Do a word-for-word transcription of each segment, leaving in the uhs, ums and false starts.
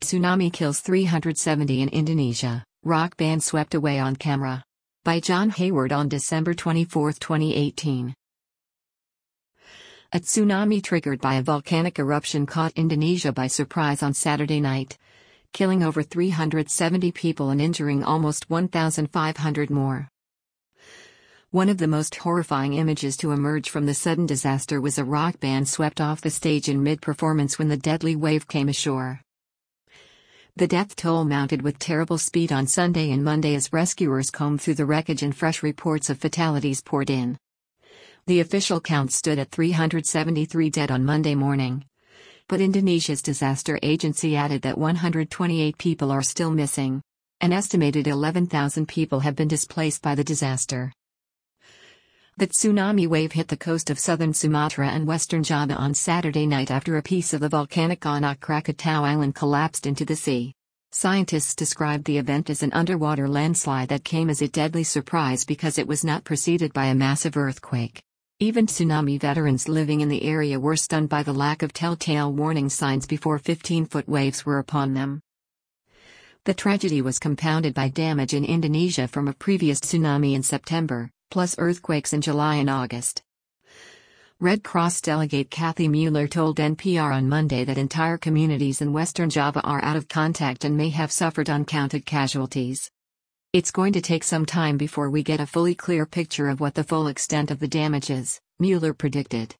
Tsunami kills three hundred seventy in Indonesia, rock band swept away on camera. By John Hayward on December twenty-fourth, twenty eighteen. A tsunami triggered by a volcanic eruption caught Indonesia by surprise on Saturday night, killing over three hundred seventy people and injuring almost one thousand five hundred more. One of the most horrifying images to emerge from the sudden disaster was a rock band swept off the stage in mid-performance when the deadly wave came ashore. The death toll mounted with terrible speed on Sunday and Monday as rescuers combed through the wreckage and fresh reports of fatalities poured in. The official count stood at three hundred seventy-three dead on Monday morning. But Indonesia's disaster agency added that one hundred twenty-eight people are still missing. An estimated eleven thousand people have been displaced by the disaster. The tsunami wave hit the coast of southern Sumatra and western Java on Saturday night after a piece of the volcanic Anak Krakatau island collapsed into the sea. Scientists described the event as an underwater landslide that came as a deadly surprise because it was not preceded by a massive earthquake. Even tsunami veterans living in the area were stunned by the lack of telltale warning signs before fifteen-foot waves were upon them. The tragedy was compounded by damage in Indonesia from a previous tsunami in September, plus earthquakes in July and August. Red Cross delegate Kathy Mueller told N P R on Monday that entire communities in Western Java are out of contact and may have suffered uncounted casualties. It's going to take some time before we get a fully clear picture of what the full extent of the damage is, Mueller predicted.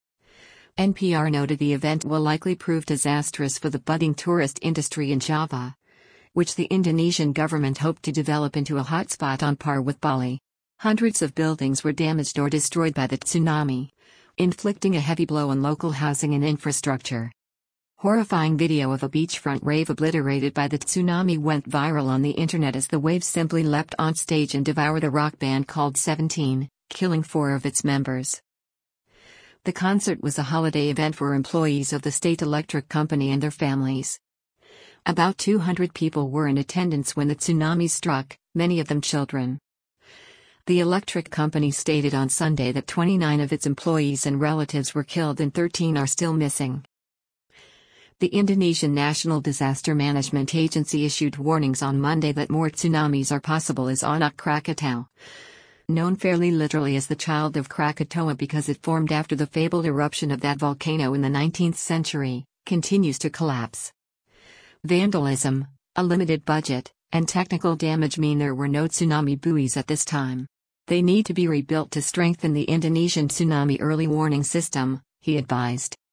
N P R noted the event will likely prove disastrous for the budding tourist industry in Java, which the Indonesian government hoped to develop into a hotspot on par with Bali. Hundreds of buildings were damaged or destroyed by the tsunami, inflicting a heavy blow on local housing and infrastructure. Horrifying video of a beachfront rave obliterated by the tsunami went viral on the internet as the waves simply leapt on stage and devoured a rock band called Seventeen, killing four of its members. The concert was a holiday event for employees of the state electric company and their families. About two hundred people were in attendance when the tsunami struck, many of them children. The electric company stated on Sunday that twenty-nine of its employees and relatives were killed and thirteen are still missing. The Indonesian National Disaster Management Agency issued warnings on Monday that more tsunamis are possible as Anak Krakatau, known fairly literally as the Child of Krakatoa because it formed after the fabled eruption of that volcano in the nineteenth century, continues to collapse. Vandalism, a limited budget, and technical damage mean there were no tsunami buoys at this time. They need to be rebuilt to strengthen the Indonesian tsunami early warning system, he advised.